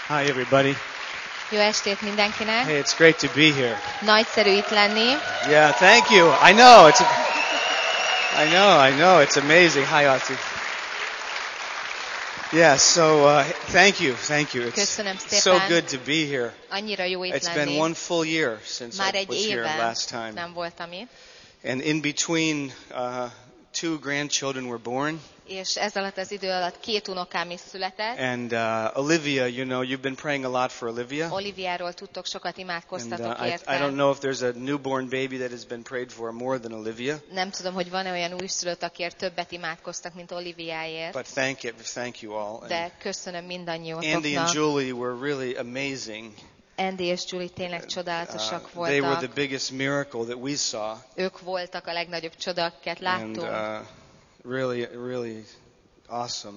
Hi, everybody. Jó estét mindenkinek! Hey, it's great to be here. Nagyszerű itt lenni. Yeah, thank you. I know. I know. It's amazing. Hi, Ati. Yeah, so thank you. Köszönöm It's szépen. so good to be here. Annyira jó itt It's lenni. been one full year since Már I egy was here éve last time. nem voltam itt. And in between, two grandchildren were born. És ez alatt az idő alatt 2 unokám is született. And Olivia, you've been praying a lot for Olivia. Oliviáról tudtok, sokat And imádkoztatok I érte. don't know if there's a newborn baby that has been prayed for more than Olivia. Nem tudom, hogy van-e olyan újszülött, akiért többet imádkoztak, mint Oliviáért. But thank you all. De köszönöm Andy and mindannyiótoknak. Julie were really amazing. Andy és Julie tényleg csodálatosak They were the voltak. biggest miracle that we saw. Ők voltak a legnagyobb csoda, akiket And láttunk. really awesome.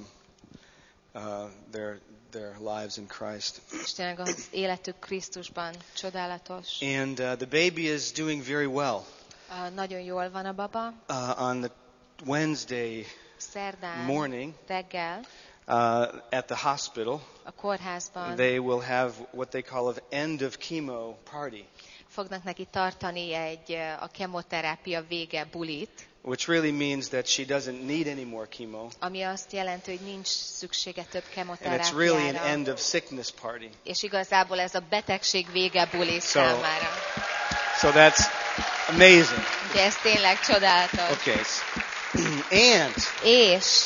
Their lives in Christ. És tényleg az életük Krisztusban csodálatos. And the baby is doing very well. Nagyon jól van a baba. On the Wednesday Szerdán morning reggel at the hospital, a kórházban they will have what they call an end of chemo party, fognak neki tartani a kemoterápia vége bulit, which really means that she doesn't need any more chemo. ami azt jelenti, hogy nincs szüksége több And it's really an kemoterápiára. end of sickness party. És igazából ez a betegség vége buli számára. So that's amazing. Ugye ez tényleg csodálatos. Okay. And És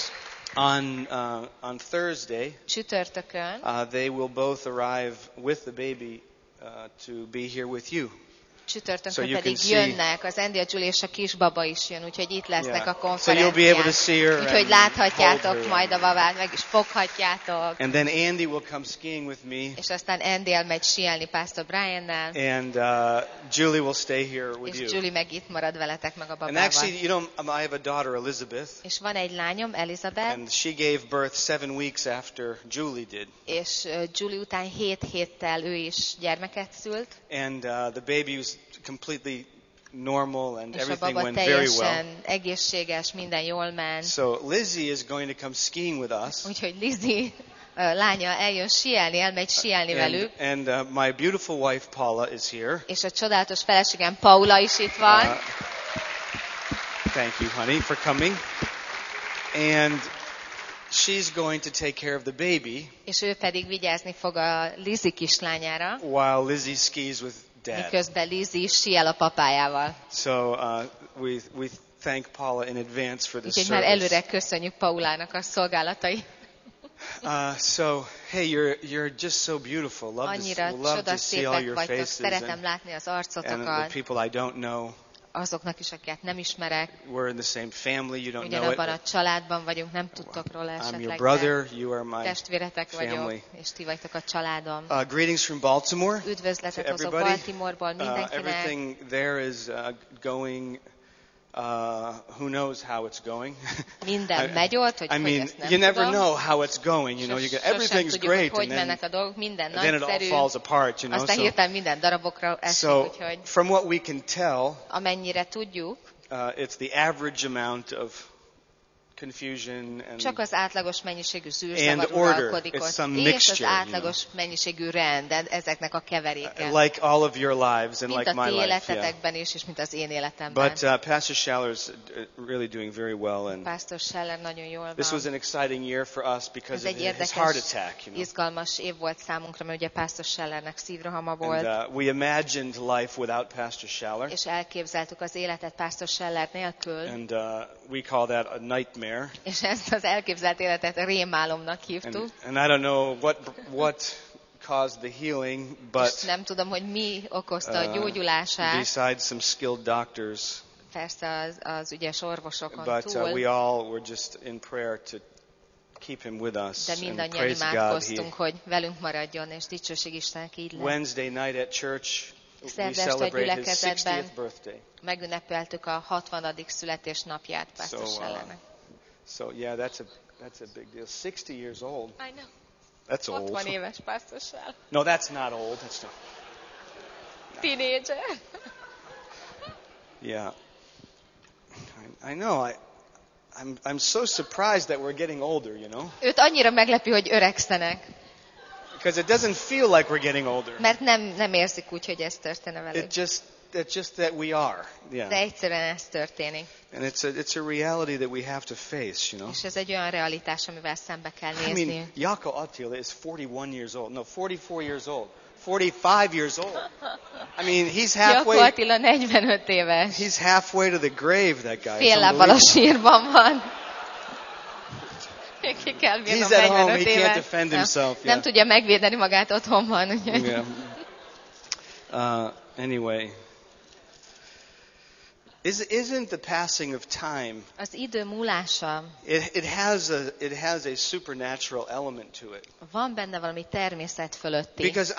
on Thursday, csütörtökön they will both arrive with the baby to be here with you. So csütörtökön you pedig can see- jönnek, az Andy, a Julie és a kisbaba is jön, úgyhogy itt lesznek Yeah. a So you'll be able to see her konferencián. Úgyhogy and láthatjátok hold her. majd a babát, meg is foghatjátok. And then Andy will come skiing with me, És aztán Andy elmegy síelni Pastor Briannel, and Julie will stay here with és you. Julie meg itt marad veletek meg a And babával. actually, I have a daughter, Elizabeth, És van egy lányom, Elizabeth, and she gave birth 7 weeks after Julie did. és Julie után 7 héttel ő is gyermeket szült, And the baby was completely normal, and és a everything baba went very well. teljesen egészséges, minden jól ment. So Lizzie is going to come skiing with us. Úgyhogy Lizzie lánya eljön síelni, elmegy síelni velük, And my beautiful wife Paula is here. és a csodálatos feleségem Paula is itt van. Thank you, honey, for coming. And she's going to take care of the baby És ő pedig vigyázni fog a Lizzie kislányára, while Lizzie skis with Dad. miközben Lizzie síel a papájával. So we thank Paula in advance for this Úgyhogy már service. előre köszönjük Paulának a szolgálatai. So hey, you're just so beautiful. Annyira Love to see all csodaszépek your vagytok, faces szeretem látni az and the arcotokat, people I don't know. azoknak is, akiket nem ismerek. We're in the same family. You don't know Ugyanabban it. a családban vagyunk, nem tudtok róla I'm your esetleg, brother. de You are my testvéretek family. vagyok, és ti vagytok a családom. Greetings from Baltimore. Üdvözletet to hozok everybody. Baltimoreból mindenkinek. Everything there is going. Who knows how it's going? Minden megy ott, hogy I mean, ezt nem you never tudom. know how it's going. You Sosem everything's tudjuk, great, hogy and mennek a dolgok, minden then it all nagyszerű, falls apart. aztán So, hirtelen minden darabokra esik, so úgyhogy from what we can tell, amennyire tudjuk, it's the average amount of confusion and csak az átlagos mennyiségű And zűrzavar order. uralkodik It's ott, some és az mixture, átlagos mennyiségű rend, ezeknek a keveréke. like all of your lives and Mint like a my ti life. Yeah. életetekben is, és mint az én életemben. But Pastor Schaller's really doing very well, and Pastor Scheller nagyon jól this was van. an exciting year for us Ez because egy of his heart érdekes, attack. izgalmas év volt számunkra, mert ugye Pastor Schellernek szívrohama volt, And we imagined life without Pastor Schaller, és elképzeltük az életet Pastor Scheller nélkül, and we call that a nightmare. és ezt az elképzelt életet rémálomnak hívtuk. And I don't know what caused the healing, És but nem tudom, hogy mi okozta a gyógyulását, besides some skilled doctors, persze az ügyes orvosokon but túl, we all were just in prayer to keep him with us de and mindannyian praise God. imádkoztunk, hogy velünk maradjon, és dicsőség Istennek így lett. Wednesday night at church, we Szerda este a celebrate his gyülekezetben 60th birthday. Megünnepeltük a 60. születésnapját Pastor So, Schellernek. So yeah, that's a big deal. 60 years old. I know. That's old. 60 éves Pastor Scheller. No, that's not old. That's not. Teenager. Yeah. I know. I'm so surprised that we're getting older. Őt annyira meglepi, hogy öregszenek. Because it doesn't feel like we're getting older. Mert nem érzik úgy, hogy ez történne velük. It's just that we are. Yeah. De egyszerűen ez történik. And it's a reality that we have to face, És ez egy olyan realitás, amivel szembe kell nézni. I mean, Jaakko Attila is 41 years old. No, 44 years old. 45 years old. I mean, he's halfway. Jaakko Attila 45 éves. He's halfway to the grave, that guy. Fél lábbal a sírban van. Ki kell bírnom He's at home, 45 he évet. can't defend himself. Nem tudja megvédeni magát otthonban. Yeah. Anyway. Isn't the passing of time? Az idő múlása. It has a supernatural element to it. Van benne valami természet fölötti. Because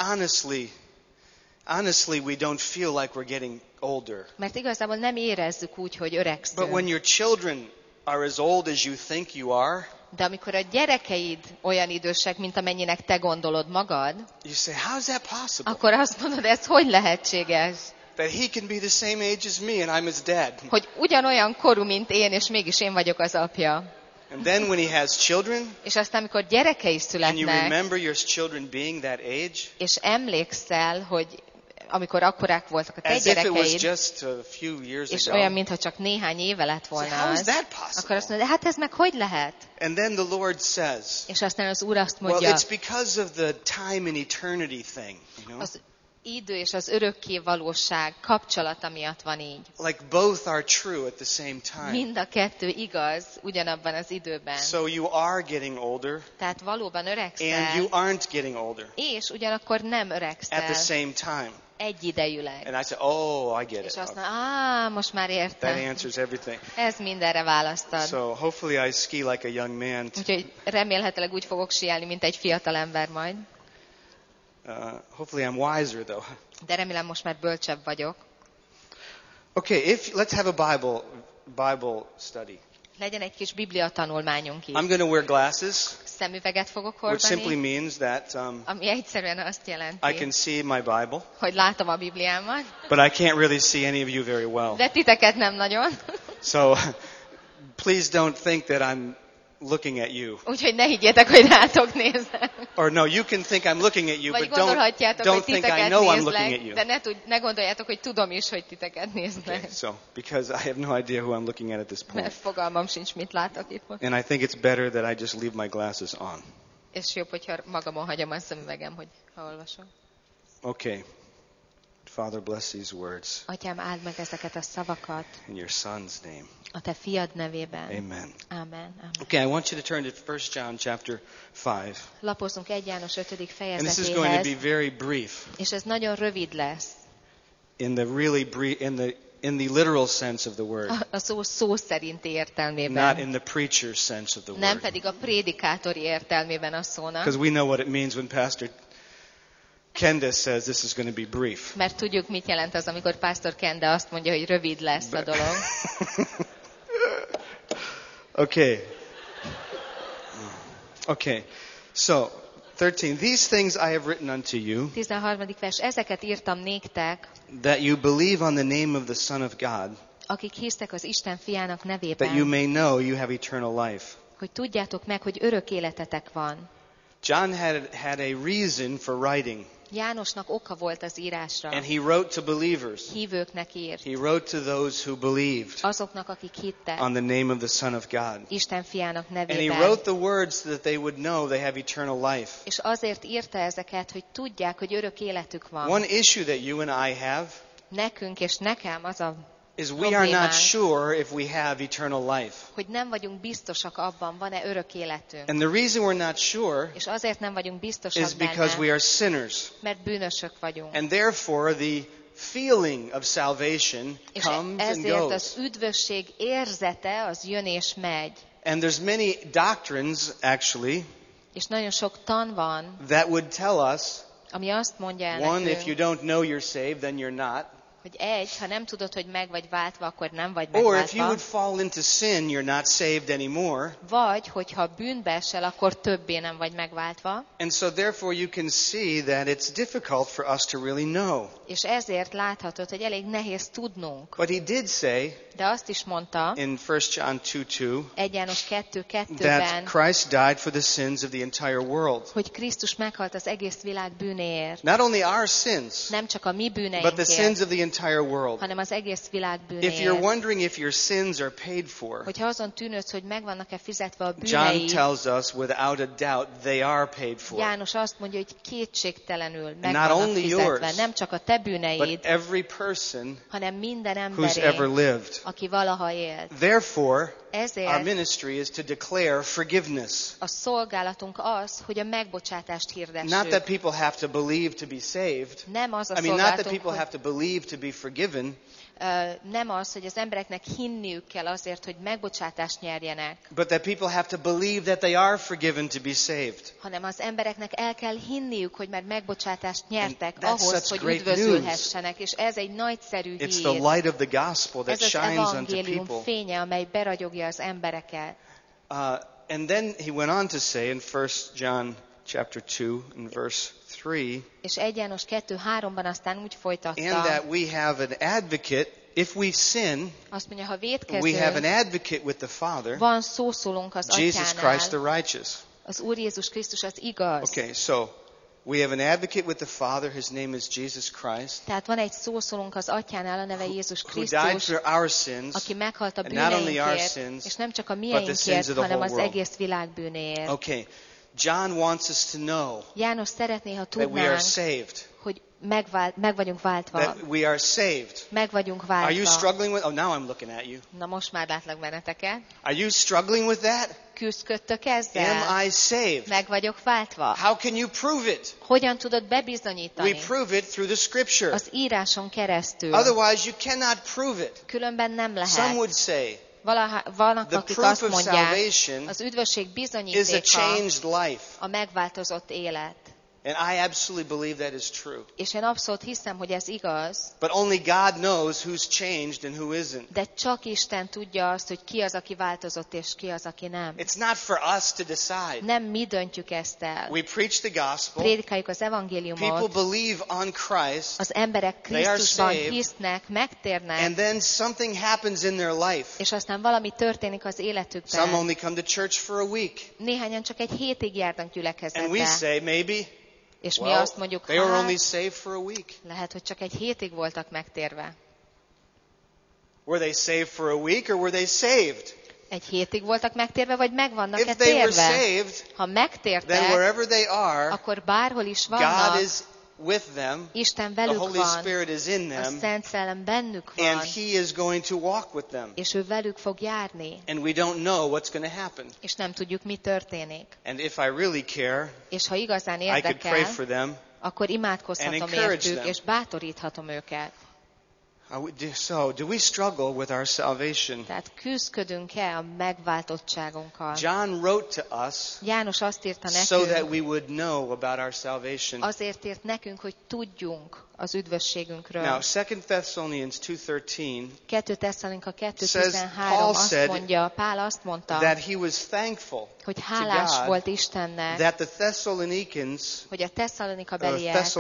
honestly, we don't feel like we're getting older. Mert igazából nem érezzük úgy, hogy öregszünk. But when your children are as old as you think you are, de amikor a gyerekeid olyan idősek, mint amennyinek te gondolod magad, you say, how's that possible? Akkor azt mondod, ez hogy lehetséges? That he can be the same age as me and I'm his dad. Hogy ugyanolyan korú, mint én, és mégis én vagyok az apja. And then when he has children, és aztán, amikor gyerekei and you születnek, remember your children being that age, és emlékszel, hogy amikor akkorák voltak a te as if it was gyerekeid, just a few years és ago. olyan, mintha csak néhány éve lett So volna how is az, that possible? akkor azt mondod, hát ez meg hogy lehet? And then the Lord says, És aztán az Úr azt well, mondja, it's because of the time and eternity thing, you know? az idő és az örökké valóság kapcsolata miatt van így. Like both are true at the same time. Mind a kettő igaz ugyanabban az időben. So you are getting older, Tehát valóban and öregszel, you aren't getting older és ugyanakkor nem at the öregszel same time. egyidejűleg. And I say, oh, I get És it. azt mondja, most már That értem. answers everything. Ez mindenre választad. So hopefully I ski like a young man. Úgyhogy remélhetőleg úgy fogok síelni, mint egy fiatal ember majd. Hopefully I'm wiser though. De remélem most már bölcsebb vagyok. Okay, let's have a Bible study. Legyen egy kis Biblia tanulmányunk I'm is. going to wear glasses, Szemüveget fogok which simply hordani, means that ami egyszerűen azt I jelenti, can see my Bible, hogy látom a Bibliámat, but I can't really see any of you very well. de titeket nem nagyon. So please don't think that I'm looking at you. Úgyhogy ne higgyétek, hogy rátok nézem. Or no, you can think I'm looking at you, Vagy but gondolhatjátok, don't hogy think I titeket know I'm looking at nézlek, you. de ne gondoljátok, hogy tudom is, hogy titeket néznek. Okay, so because I have no idea who I'm looking at this point. Mert fogalmam sincs, mit látok itt most. And I think it's better that I just leave my glasses on. És jobb, hogyha magamon hagyom a szemüvegem, hogy ha olvasom. Okay. Father, bless these words Atyám, áld meg ezeket a szavakat in your son's name. a te fiad nevében. Amen. Amen. Amen. Okay, I want you to turn to 1 John chapter 5. Lapozzunk 1 János 5. And this is going to be fejezetéhez, very brief és ez nagyon rövid lesz. in the really brief in the literal sense of the word, A szó szerinti not értelmében. in the preacher's sense of the Nem word. pedig a prédikátori értelmében a szónak. Because we know what it means when Pastor Kenda says this is going to be brief. Mert tudjuk, mit jelent az, amikor Pásztor Kende azt mondja, hogy rövid lesz a dolog. Okay. So, 13. These things I have written unto you, 13. vers. Ezeket írtam néktek, that you believe on the name of the Son of God, akik hisztek az Isten fiának that you nevében, may know you have eternal life. hogy tudjátok meg, hogy örök életetek van. John had a reason for writing, Jánosnak oka volt az írásra. and he wrote to believers. Hívőknek írt. He wrote to those who believed Azoknak, akik hittek on the name of the Son of God. Isten fiának And he nevében. wrote the words that they would know they have eternal life. És azért írta ezeket, hogy tudják, hogy örök életük van. One issue that you and I have Nekünk és nekem az a is we are not problémánk, sure if we have eternal life. hogy nem vagyunk biztosak abban, van-e örök életünk. And the reason we're not sure És azért nem vagyunk is biztosak because we benne, are sinners. mert bűnösök vagyunk. And therefore the feeling of salvation És comes and ezért goes. az üdvösség érzete az jön és megy. And there's many doctrines actually És nagyon sok tan van, that would tell us, ami azt mondja el one, if you nekünk, don't know you're saved, then you're not. Hogy ha nem tudod, hogy meg vagy váltva, akkor nem vagy Or if you megváltva. would fall into sin, you're not saved anymore. Vagy, hogyha bűnbe esel, akkor többé nem vagy megváltva. And so therefore you can see that it's difficult for us to really know. És ezért láthatod, hogy elég nehéz tudnunk. But he did say De azt is mondta, in 1 John 2:2 1 János 2:2-ben, that Christ died for the sins of the entire world. hogy Krisztus meghalt az egész világ bűnéért. Not only our sins, Nem csak a mi but the bűneinkért, sins of the entire world. hanem az egész világ If you're bűnéért. wondering if your sins are paid for, Hogyha azon tűnődsz, hogy meg vannak-e fizetve a John bűneid, tells us without a doubt they are paid for. János azt mondja, hogy kétségtelenül meg not vannak only fizetve. yours, Nem csak a te bűneid, But every person hanem minden who's ever emberé, lived. aki valaha élt. Therefore, our Ezért ministry is to declare forgiveness. a szolgálatunk az, hogy a megbocsátást Not hirdessük. that people have to believe to be saved. Nem az a I mean, not that szolgálatunk, people have to believe to be forgiven, nem az, hogy az embereknek hinniük kell azért, hogy megbocsátást nyerjenek, but that people have to believe that they are forgiven to be saved. hanem az embereknek el kell hinniük, hogy már megbocsátást nyertek And that's ahhoz, such hogy great üdvözülhessenek, és ez egy nagyszerű It's the hír. light of the gospel that Ez az shines unto evangélium people. fénye, amely beragyogja az embereket. And then he went on to say in 1 John chapter 2 in verse 3, És 1 János 2:3-ban aztán úgy and folytatta, that we have an advocate, if we sin, azt mondja, ha we have an vétkezünk, advocate with the Father, van szószólónk az Jesus Christ the Atyánál, righteous. az Úr Jézus Krisztus az igaz. Okay, so we have an advocate with the Father, his name is Jesus Christ, Tehát van egy szószólónk az Atyánál, a neve Jézus who died Krisztus, for our sins, aki meghalt a and not only our bűneinkért, sins, és nem csak a but the sins mieinkért, of the hanem whole az world. egész világ bűnéért. Okay, John wants us to know János szeretné, ha that we are tudnánk, saved, hogy meg vagyunk váltva. that we are saved. Meg vagyunk Are you váltva. struggling with, oh, now I'm looking at you. Na most már látlak benneteket. Are you struggling with that? Küzdködtök ezzel? Am I saved? Meg vagyok váltva. How can you prove it? Hogyan tudod We bebizonyítani? prove it through the scripture. Az íráson keresztül. Otherwise, you cannot prove it. Különben nem Some lehet. would say Vannak, the akik proof azt of mondják, salvation az üdvösség is a bizonyítéka changed life. a megváltozott élet. And I absolutely believe that is true. És én abszolút hiszem, hogy ez igaz, But only God knows who's changed and who isn't. de csak Isten tudja azt, hogy ki az, aki változott, és ki az, aki nem. It's not for us to decide. Nem mi döntjük ezt el. We preach the gospel. Prédikáljuk az People evangéliumot, believe on Christ. az emberek They are Krisztusban saved. hisznek, megtérnek, And then something happens in their life. és aztán valami történik az Some életükben. only come to church for a week. Néhányan csak egy hétig járnak And we gyülekezetbe, say, maybe, és mi well, azt mondjuk, they were only hát, saved for a week. lehet, hogy csak egy hétig voltak megtérve. Were they saved for a week or were they saved? Egy hétig voltak megtérve, vagy meg vannak-e If they were térve? saved, Ha then megtértek, wherever they are, akkor bárhol is God vannak, is with them. Isten The velük Holy van, Spirit is in a them. Szent Szellem bennük And van, He is going to walk with them. és ő velük fog járni, And we don't know what's going to happen. és nem tudjuk, mi történik. And if I really care, És ha igazán I could pray érdekel, for them. akkor imádkozhatom and encourage értük, them. és bátoríthatom őket. So, do we struggle with our salvation? Tehát küzdködünk-e a megváltottságunkkal? John wrote to us János azt írta so that nekünk, we would know about our salvation. azért írt nekünk, hogy tudjunk az üdvösségünkről. Now, 2 Thessalonians 2:13 2 Tesszalonika Paul 2:13 azt said mondja, Pál azt mondta, that he was thankful hogy to hálás God volt Istennek, that the Thessalonians, hogy a Tesszalonika that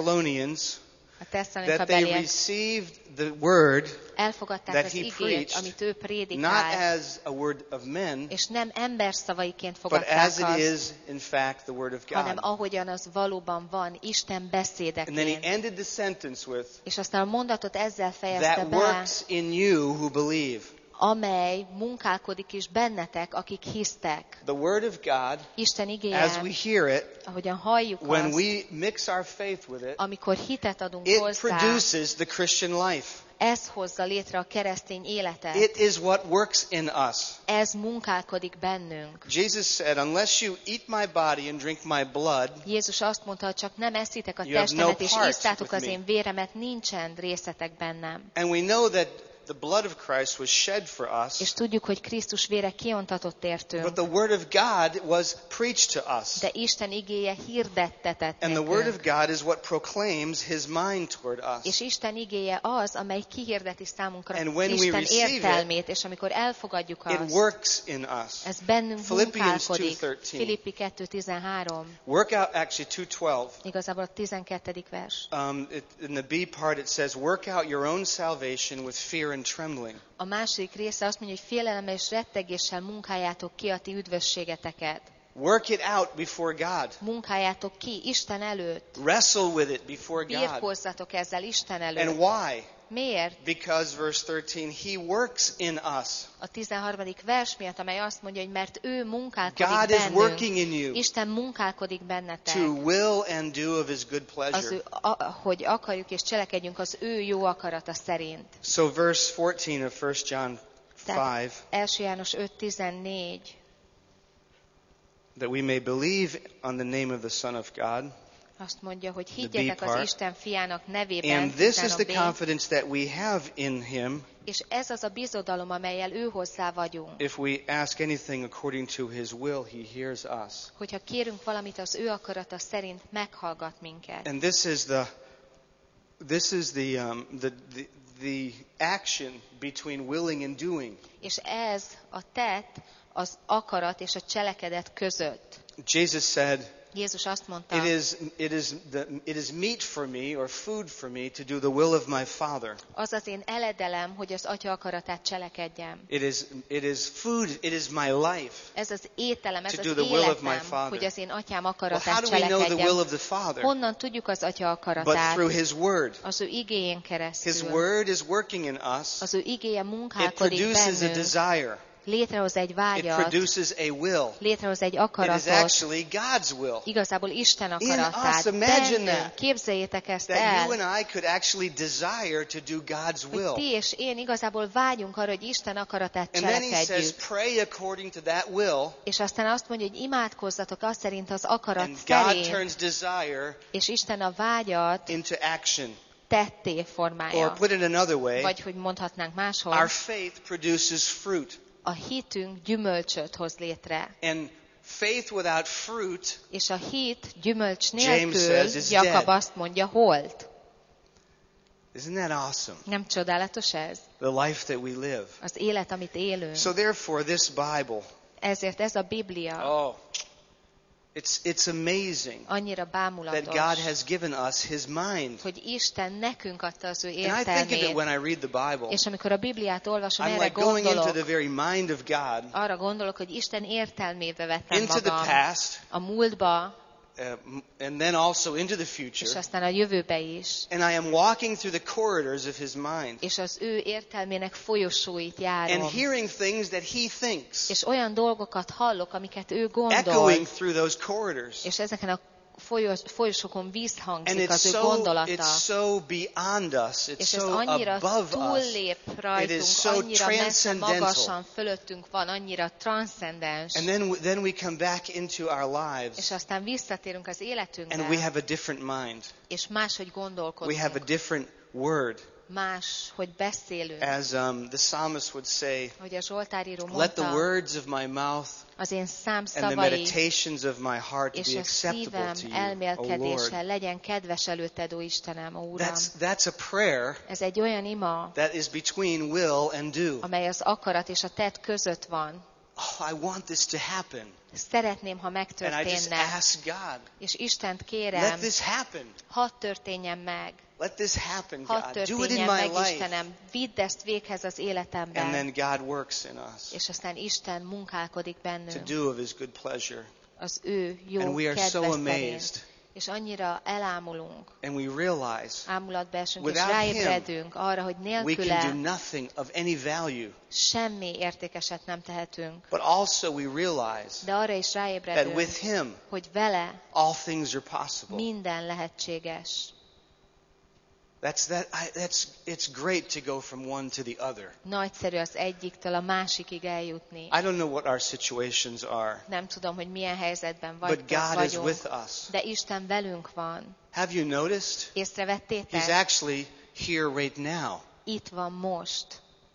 they beliek received the word elfogadták that az he igét, preached, amit ő not prédikált, as a word of men, és nem ember szavaiként but as fogadták it azt, is in fact the word of hanem God. ahogyan az valóban van, Isten And then he beszédeként. ended the sentence with, És aztán a mondatot ezzel fejezte that be, works in you who believe. amely munkálkodik is bennetek, akik hisztek. The word of God, Isten as igéje, we hear it, ahogyan halljuk when azt, we mix our faith with it, amikor hitet adunk it hozzá, produces the Christian life. ez hozza létre a keresztény életet. It is what works in us. Ez munkálkodik bennünk. Jesus said, unless you eat my body and drink my blood, Jézus azt mondta, ha csak nem eszitek a You have no testemet és part isztátok with az me. én véremet, nincsen részetek bennem. and we know that the blood of Christ was shed for us. És tudjuk, hogy Krisztus vére kiontatott But értünk. the word of God was preached to us. De Isten igéje hirdettetett And the word of nekünk. God is what proclaims his mind toward us. És Isten igéje az, amely kihirdeti számunkra And when we Isten receive értelmét, és amikor elfogadjuk It azt, works in us. ez bennünk Philippians munkálkodik. 2:13. Filippi 2:13. Work out, actually 2:12. Igazából a 12. vers. In the B part it says, work out your own salvation with fear and trembling. A második része azt mondja, hogy félelemmel és rettegéssel munkáljátok ki a ti üdvösségeteket. Work it out before God. Munkáljátok ki Isten előtt. Wrestle with it before God. Birkózzatok ezzel Isten And előtt. why? Miért? Because verse 13, he works in us. A 13. vers miatt, amely azt mondja, hogy mert ő munkálkodik God is bennünk. working in you Isten munkálkodik bennetek. to will and do of his good pleasure. Hogy akarjuk és cselekedjünk az ő jó akarata szerint. So verse 14 of 1 John 5, Tehát 1. János 5:14. that we may believe on the name of the Son of God. Azt mondja, hogy B higgyetek part. az Isten fiának nevében, And this is the 13b, confidence that we have in him és ez az a bizodalom, amellyel ő hozzá vagyunk. if we ask anything according to his will, he hears us. Hogyha kérünk valamit az ő akarata szerint, meghallgat minket. And this is the action between willing and doing. És ez a tett az akarat és a cselekedet között. Jesus said, Jézus azt mondta, it is meat for me or food for me to do the will of my Father. az az én eledelem, hogy az Atya akaratát cselekedjem. It is food, it is my life. Ez az ételem, ez To az do the will of my életem, Father. hogy az én Atyám Well, how akaratát do we know the will cselekedjem. of the Father? Honnan tudjuk az Atya But akaratát? through his word. Az ő igéjén His keresztül. word is working in us. Az ő igéje It munkálkodik produces a bennünk, desire. létrehoz egy It vágyat, produces a will. létrehoz egy It is akaratot, actually God's will. igazából Isten us, akaratát. imagine Bennünk, that. képzeljétek ezt That you el, and I could actually desire to do God's hogy will. ti és én igazából vágyunk arra, hogy Isten akaratát And then he says, cselekedjük. pray according to that will. És aztán azt mondja, hogy imádkozzatok azt szerint az akarat And God szerint, turns desire és Isten a vágyat into action. tetté Or formálja. put it another way, Vagy hogy mondhatnánk máshol, our faith produces fruit. a hitünk gyümölcsöt hoz létre. And faith without fruit, És a hit gyümölcs James nélkül, says, is Jakab dead. azt mondja, holt. isn't that awesome? Nem csodálatos ez? The life that we live. Az élet, amit élünk. So therefore, this Bible, Ezért ez a Biblia it's amazing annyira that bámulatos, God has given us his mind. hogy Isten nekünk adta az ő And I think of it értelmét. when I read the Bible. És amikor a Bibliát olvasom, I'm erre like going into gondolok. the very mind of God, Arra gondolok, hogy Isten értelmébe vettem into the magam. past, A múltba, and then also into the és future. aztán a jövőbe is. And I am walking through the corridors of his mind És az ő értelmének folyosóit járom. and hearing things that he thinks, És olyan dolgokat hallok, amiket ő gondol. echoing through those corridors. És ezeken a folyosókon And visszhangzik az ő gondolata. it's so beyond us. It's És ez so annyira above us. túllép It rajtunk, is so annyira messze transcendental. magasan fölöttünk van, annyira transzcendens. And then we come back into our lives És aztán visszatérünk az and we életünkbe, have a different mind. és máshogy We have a gondolkodunk, different word. más, hogy beszélünk. As the psalmist would say, Hogy a Zsoltáríró let the mondta, words of my mouth az én szám and the szavai meditations of my heart és be a acceptable szívem to you, O elmélkedése Lord. legyen kedves előtted, ó Istenem, ó Uram. That's a prayer Ez egy olyan ima, that is between will and do. amely az akarat és a tett között van. Oh, I want this to happen. Szeretném, ha And I just megtörténne. ask God, És Istent let kérem, this happen. hadd történjen meg. Let this happen, Hadd God. Do it in történjen my meg, life. Istenem. Vidd ezt véghez az And életemben. then God works in us És aztán Isten munkálkodik to bennünk. do of his good pleasure. Az ő jó And we are so kedve amazed. szerint. És annyira elámulunk, And we realize ámulatba esünk, és Without ráébredünk arra, hogy we can do nélküle nothing of any value. semmi értékeset nem tehetünk. But also we realize De arra is that ráébredünk, with him hogy vele all things are possible. minden lehetséges. It's great to go from one to the other. Nagyszerű az egyiktől a másikig eljutni. I don't know what our situations are, Nem tudom, hogy milyen helyzetben but God is vagyunk, with us. de Isten velünk van. Have you noticed? Észrevettétek? He's actually here right now. Itt van most.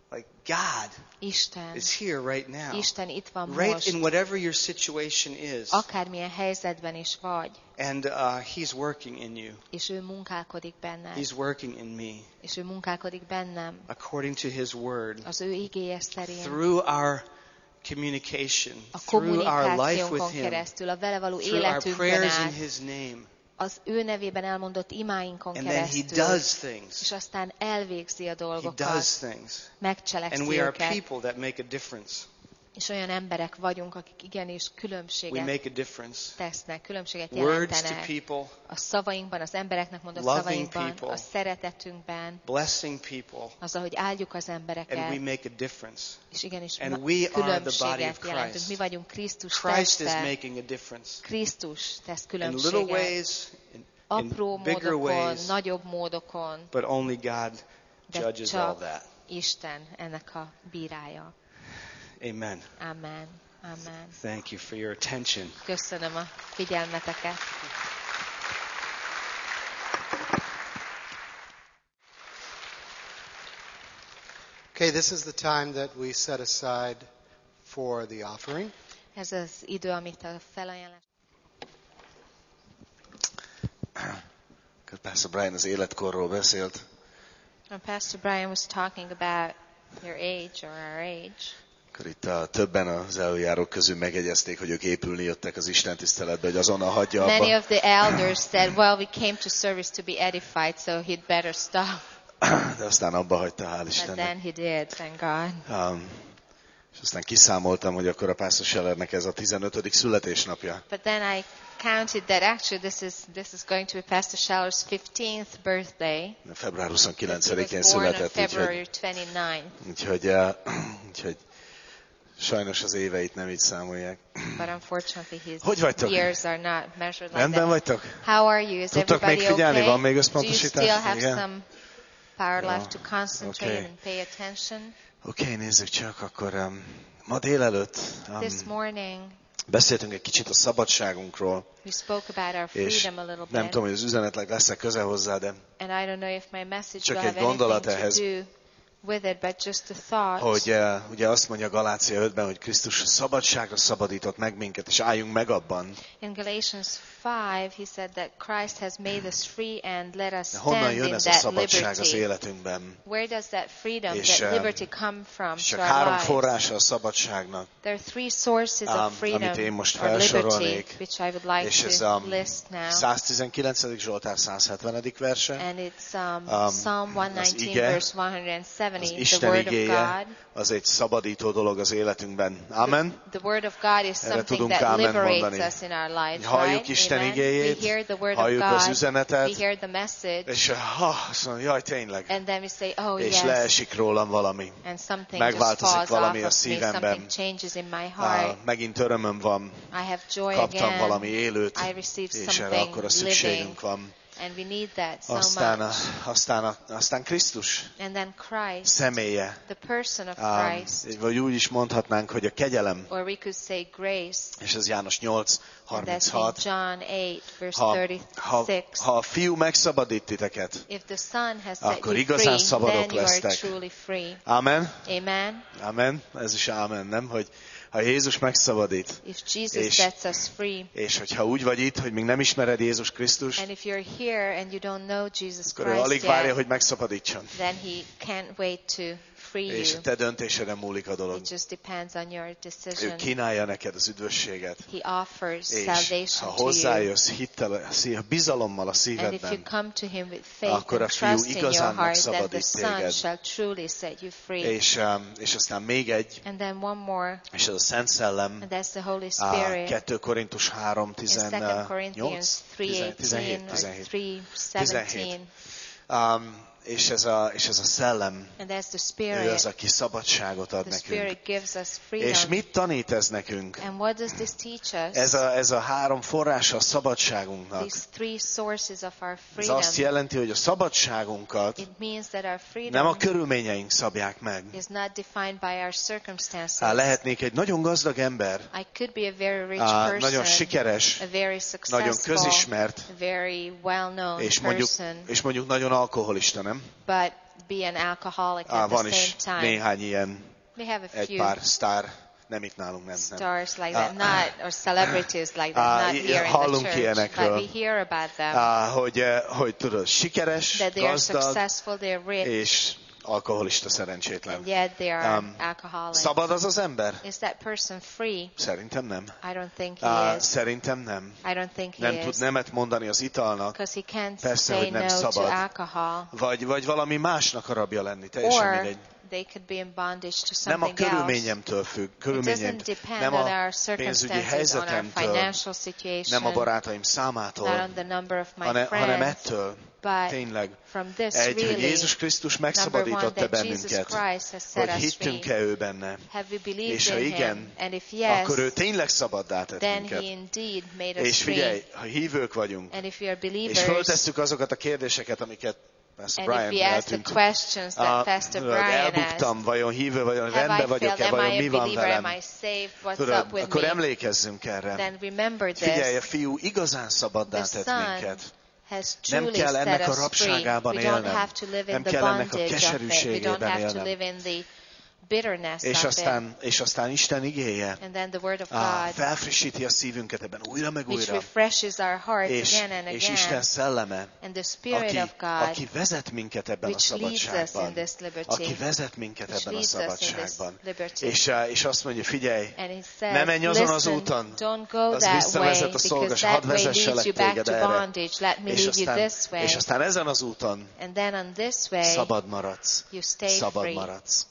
Like God Isten. is here right now. Isten itt van Right most. in whatever your situation is. Akármilyen helyzetben is vagy. And He's working in you. És ő munkálkodik benned. He's working in me. És ő munkálkodik bennem. According to His Word. Az ő igéje szerint. Through our communication. A Through our life with kommunikációnkon Him. keresztül, a vele való Through our életünkön prayers in át, His name. az ő nevében elmondott imáinkon And then He keresztül. does things. És aztán elvégzi a He dolgokat. does things. Megcselekszi And we are őket. people that make a difference. És olyan emberek vagyunk, akik igenis We különbséget make a difference. tesznek, különbséget Words to jelentenek. people, A szavainkban, az embereknek mondott Loving szavainkban, people. a szeretetünkben, blessing people, az, ahogy áldjuk az and we embereket, make a difference. és igenis And we are the body of különbséget jelentünk. Christ. Mi vagyunk Krisztus Christ is teste. making a difference. Krisztus tesz In little különbséget. ways, in Apró bigger módokon, ways, nagyobb módokon, but only God de judges all csak that. Isten ennek a bírája. Amen. Amen. Amen. Thank you for your attention. Köszönöm a figyelmeteket. Okay, this is the time that we set aside for the offering. Ez az idő, amit a felajánlás. Pastor Brian az életkorról beszélt. Pastor Brian was talking about your age or our age. Akkor itt többen az előjárók közül megegyezték, hogy ők épülni jöttek az Isten tiszteletbe, hogy azonnal hagyja Many abba. of the elders said, well, we came to service to be edified, so he'd better stop. De aztán abba hagyta, hál' But Istennek. then he did, thank God. És aztán kiszámoltam, hogy akkor a Pastor Schellernek ez a 15. születésnapja. But then I counted that actually this is going to be Pastor Scheller's 15th birthday. Február He 29-én was born on született, February 29th. úgyhogy sajnos az éveit nem így számolják. But unfortunately his Hogy vagytok? years are not measured like Rendben that. vagytok? How are you? Is Tudtok még everybody figyelni? okay? Van még Do you összpontosítás? still have Igen. some power Jó. left to concentrate Okay. and pay attention? Oké, nézzük csak, akkor ma délelőtt This morning beszéltünk egy kicsit a szabadságunkról, we spoke about our és freedom a little nem bit. tudom, hogy az üzenetleg lesz-e köze hozzá, de And I don't know if my message Csak will egy have gondolat anything to ehhez. do with it, but just a thought. hogy ugye azt mondja Galácia 5-ben, hogy Krisztus szabadságra szabadított meg minket, és álljunk meg abban. In Galatians 5, he said that Christ has made us free and let us De honnan stand jön in ez a that szabadság az liberty. életünkben? Where does that freedom, És, that liberty come from És to csak our 3 lives? forrása a szabadságnak, There are 3 sources of freedom amit én most or liberty, felsorolnék, which I would like és ez to a list now. 119. Zsoltár 170. verse, And it's Psalm az 119, ige, verse az 170, the Isten Word of igéje, God. az egy szabadító dolog az életünkben. Amen? The Word of God is Erre something tudunk that ámen liberates mondani. us in our lives, Halljuk right? Isten Amen? igéjét, We hear the Word of halljuk az God, üzenetet, we hear the message, és azt mondom, jaj, tényleg. and then we say, oh És yes, leesik rólam valami. and something just Megváltozik falls valami off a of me, szívemben. something changes in my heart. Megint örömöm van, I have joy kaptam again, valami élőt, I received és erre something akkor a living, szükségünk van. and we need that so Aztán, much. aztán Krisztus And then Christ, személye, the person of Christ, vagy úgy is mondhatnánk, hogy a kegyelem, or we could say grace, és ez János and that's in 8:36. John 8, verse Ha 36. a fiú megszabadít titeket, If the Son has set akkor you igazán free, szabadok then you are lesztek. truly free. Amen? Amen? Amen? Ez is amen, nem? Hogy ha Jézus megszabadít, If Jesus sets us free, és hogyha úgy vagy itt, hogy még nem ismered Jézus Krisztust, and if you're here and you don't know Jesus akkor ő alig Christ várja, yet, hogy megszabadítson. then He can't wait to free És a you. te döntéseden múlik a dolog. It just depends on your Ő decision. kínálja neked az üdvösséget. He offers És salvation ha to you. hozzájössz hittel, bizalommal a And if you szívedben, come to Him with faith akkor a and fiú trust in your igazán heart, then the megszabadít Son téged. shall truly set you free. És aztán még egy, And then one more, és ez a Szent Szellem, and that's the Holy a Spirit. 2 Korintus 3, In 2 Corinthians 3:18 or 3:17. És ez a szellem, And that's the ő az, Spirit. aki szabadságot ad The nekünk. Spirit gives us És freedom. mit tanít ez nekünk? And what does this teach us? Ez a 3 forrása a szabadságunknak. These 3 sources of our Ez freedom. azt jelenti, hogy a szabadságunkat It means that our nem freedom a körülményeink szabják meg. is not defined by our circumstances. Lehetnék egy nagyon gazdag ember, I could be a very rich nagyon person, sikeres, a very nagyon successful, közismert, a very well-known és person, mondjuk nagyon alkoholista, nem? but be an alcoholic at Van the is same time. néhány ilyen, We have a egy few pár sztár, nem itt nálunk, nem. stars like that, not or celebrities like that, not here in the hallunk church, ilyenekről. but we hear about them. Hogy tudod, sikeres, That they are gazdag, successful, they are rich, és alkoholista szerencsétlen. and yet they are alcoholics. Szabad az az ember? Is that person free? Szerintem nem. I don't think he is. Szerintem nem. I don't think he Nem is. tud nemet mondani az italnak, Because he can't Persze, say hogy nem no to szabad. alcohol. vagy valami másnak a rabja lenni, teljesen Or mindegy. they could be in bondage to Nem a something else. körülményemtől függ, It doesn't depend nem on a our pénzügyi circumstances, on our helyzetemtől, financial situation, nem a barátaim not számától, on the number of my hanem friends, ettől, but tényleg, from this hogy really, Jézus Krisztus number one, megszabadított-e that Jesus bennünket, Christ has hogy set us free. hittünk-e ő benne, Have we believed és ha in igen, him? And if yes, akkor ő tényleg szabaddá tett then minket. he indeed made us És free. figyelj, ha hívők vagyunk, And if we are és believers, föltesszük azokat a kérdéseket, amiket Pastor and if Brian we ask the eltünk, questions that Pastor Brian asked, elbuktam, vajon hívő, vajon have rendben I vagyok-e, failed, am vajon I mi a van believer, am velem, I saved, what's tudod, up with akkor me? emlékezzünk erre. Then remember Figyelj, a this. fiú igazán szabaddá The tett Son minket. has Nem truly kell set ennek a us free. rabságában We don't élnem. have to live in Nem the kell ennek a bondage of it. We don't keserűségében have to élnem. live in the bitterness És of it. aztán Isten igéje And then the Word of God, felfrissíti a szívünket ebben újra meg which újra. refreshes our hearts again and És Isten again. szelleme, And the Spirit of God, aki vezet minket ebben a which leads us in szabadságban. this liberty. Aki vezet minket Which ebben a leads us in this szabadságban. liberty. És azt mondja, figyelj, And he ne says, menj azon az listen, úton, don't go az that visszavezet way, a szolga, because és hadd that way leads vezesselek you back téged to erre. bondage. Let me lead you this way. És aztán ezen az úton And then on this way, szabad maradsz. you stay Szabad free. maradsz.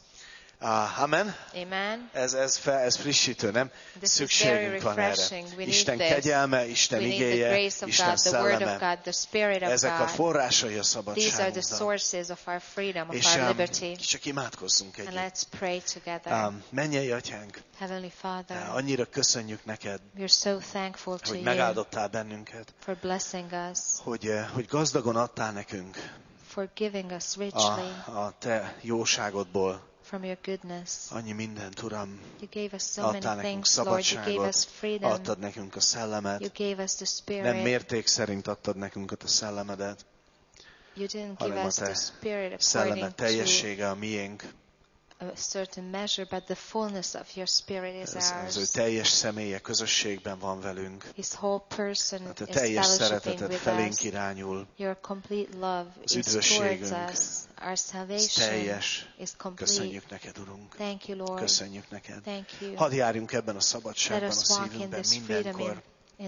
Amen. Amen. Ez frissítő, nem? This is Szükségünk very van erre. refreshing. We need Isten this. kegyelme, Isten We need the igéje, grace of Isten God, the Word of szelleme. God, the Spirit of Ezek a God. forrásai a These are the szabadságunknak. sources of our freedom, of És our liberty. csak imádkozzunk And együtt. let's pray together. Mennyei Atyánk, Heavenly Father, annyira köszönjük neked, we're so thankful to hogy you megáldottál bennünket, for blessing us, hogy gazdagon adtál nekünk for giving us richly a te jóságodból from your goodness. annyi mindent, Uram. You gave us so Adtál many nekünk things, Lord. You gave us szabadságot, freedom. adtad nekünk a szellemet, You gave us the nem Spirit. mérték szerint adtad nekünk a te szellemedet, You didn't give hanem a us te the Spirit szellemed according to teljessége a miénk. a certain measure, but the fullness of your Spirit is Az ő ours. teljes személye közösségben van velünk. His whole person Hát a is teljes fellowshipping szereteted with felénk us. irányul. Your complete love Az is towards üdvösségünk, us. Our Ez salvation teljes. is complete. Köszönjük neked, Urunk. Thank you, Lord. Köszönjük neked. Thank you. Hadd járjunk ebben a Let szabadságban us a walk in szívünkben this freedom mindenkor.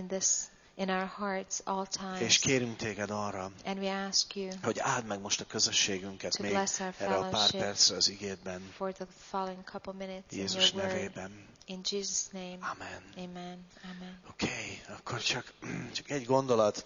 in our hearts all És times. kérünk téged arra, And we ask you hogy áld meg most a közösségünket to még bless our erre a pár fellowship percre az igédben. for the following couple minutes in Jézus your word. nevében. In Jesus' name. Amen. Amen. Amen. Oké, akkor csak egy gondolat.